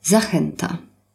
Zachęta.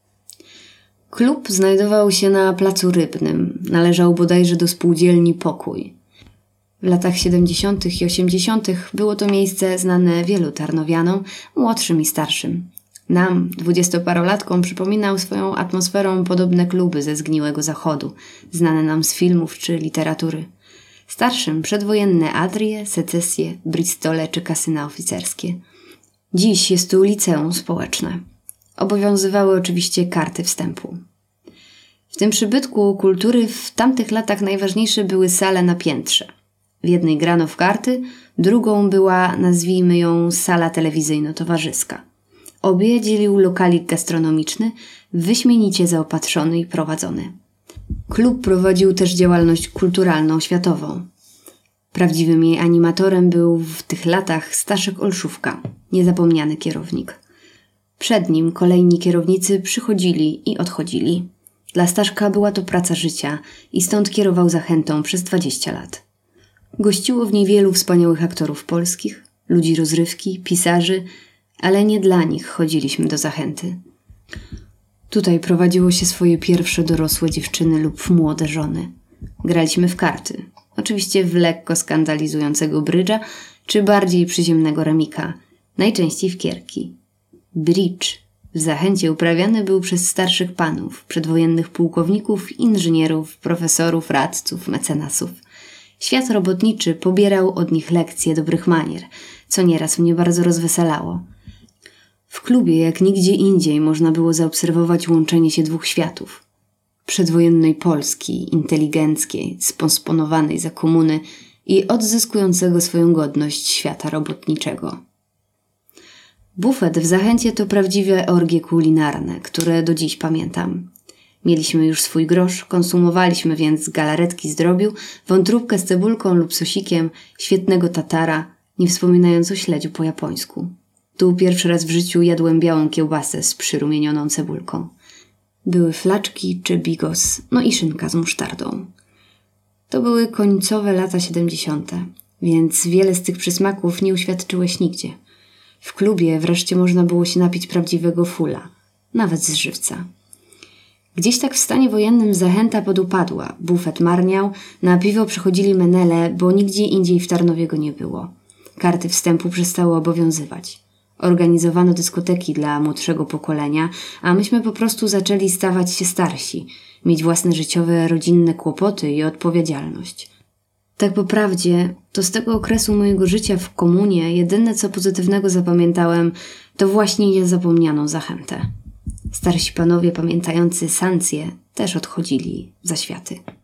Klub znajdował się na Placu Rybnym. Należał bodajże do spółdzielni Pokój. W latach 70. i 80. było to miejsce znane wielu tarnowianom, młodszym i starszym. Nam, 20-parolatkom, przypominał swoją atmosferą podobne kluby ze zgniłego zachodu, znane nam z filmów czy literatury. Starszym przedwojenne Adrie, Secesje, Bristole czy kasyna oficerskie. Dziś jest tu liceum społeczne. Obowiązywały oczywiście karty wstępu. W tym przybytku kultury w tamtych latach najważniejsze były sale na piętrze. W jednej grano w karty, drugą była, nazwijmy ją, sala telewizyjno-towarzyska. Obie dzielił lokalik gastronomiczny, wyśmienicie zaopatrzony i prowadzony. Klub prowadził też działalność kulturalną światową. Prawdziwym jej animatorem był w tych latach Staszek Olszówka, niezapomniany kierownik. Przed nim kolejni kierownicy przychodzili i odchodzili. Dla Staszka była to praca życia i stąd kierował Zachętą przez 20 lat. Gościło w niej wielu wspaniałych aktorów polskich, ludzi rozrywki, pisarzy, ale nie dla nich chodziliśmy do Zachęty. Tutaj prowadziło się swoje pierwsze dorosłe dziewczyny lub młode żony. Graliśmy w karty, oczywiście w lekko skandalizującego brydża czy bardziej przyziemnego remika, najczęściej w kierki. Bridge w Zachęcie uprawiany był przez starszych panów, przedwojennych pułkowników, inżynierów, profesorów, radców, mecenasów. Świat robotniczy pobierał od nich lekcje dobrych manier, co nieraz mnie bardzo rozweselało. W klubie jak nigdzie indziej można było zaobserwować łączenie się dwóch światów. Przedwojennej Polski, inteligenckiej, sponsponowanej za komuny i odzyskującego swoją godność świata robotniczego. Bufet w Zachęcie to prawdziwe orgie kulinarne, które do dziś pamiętam. Mieliśmy już swój grosz, konsumowaliśmy więc galaretki z drobiu, wątróbkę z cebulką lub sosikiem, świetnego tatara, nie wspominając o śledziu po japońsku. Tu pierwszy raz w życiu jadłem białą kiełbasę z przyrumienioną cebulką. Były flaczki czy bigos, no i szynka z musztardą. To były końcowe lata 70., więc wiele z tych przysmaków nie uświadczyłeś nigdzie. W klubie wreszcie można było się napić prawdziwego fula, nawet z żywca. Gdzieś tak w stanie wojennym Zachęta podupadła, bufet marniał, na piwo przychodzili menele, bo nigdzie indziej w Tarnowie go nie było. Karty wstępu przestały obowiązywać. Organizowano dyskoteki dla młodszego pokolenia, a myśmy po prostu zaczęli stawać się starsi, mieć własne życiowe, rodzinne kłopoty i odpowiedzialność. Tak po prawdzie, to z tego okresu mojego życia w komunie jedyne co pozytywnego zapamiętałem, to właśnie niezapomnianą Zachętę. Starsi panowie pamiętający sankcje też odchodzili za światy.